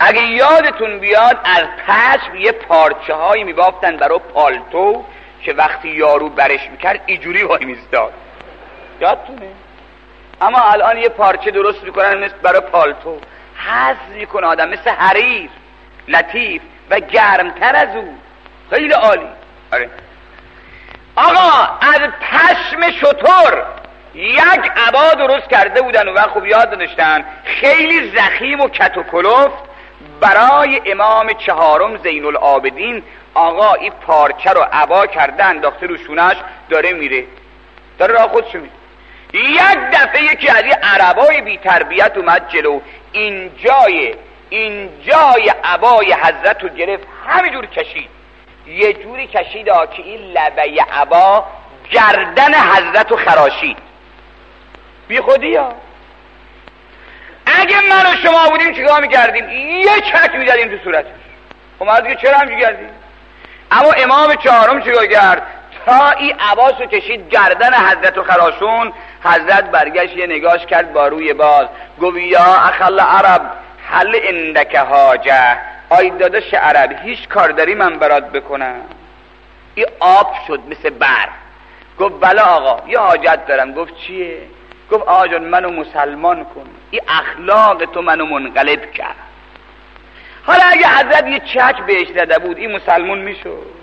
اگه یادتون بیاد از پشم یه پارچه هایی میبافتن برای پالتو که وقتی یارو برش میکرد اینجوری وای میستاد، یادتونه؟ اما الان یه پارچه درست میکنن مثل برای پالتو، حظ میکنه آدم، مثل حریر، لطیف و گرمتر از اون، خیلی عالی. آره آقا از پشم شتر یک عبا درست کرده بودن و خوب یاد داشتن، خیلی ضخیم و کت و کلفت، برای امام چهارم زین العابدین. آقا این پارچه رو عبا کرده انداخته رو شونش، داره میره، داره راه خودشو میره. یک دفعه یکی از این عربای بی تربیت اومد جلو، این جای عبای حضرت رو گرفت، همینجور کشید، یه جوری کشید که این لبه عبا گردن حضرت رو خراشید. بی خودی ها. اگه من و شما بودیم چیکار میکردیم؟ یه چک میدادیم تو صورتش. اومد که چرا همچی کردیم؟ اما امام چهارم چیکار کرد؟ تا این عباس رو کشید گردن حضرت رو خراشون، حضرت برگشت یه نگاش کرد با روی باز، گفت یا اخل عرب حل اندک حاجه، آی داداش عرب هیچ کار داری من برات بکنم؟ این آب شد مثل برف. گفت بله آقا یه حاجت دارم. گفت چیه؟ گفت آقا جان منو مسلمان کن، این اخلاق تو منو منقلب کرد. حالا اگه حضرت یه چک بهش داده بود این مسلمان میشد.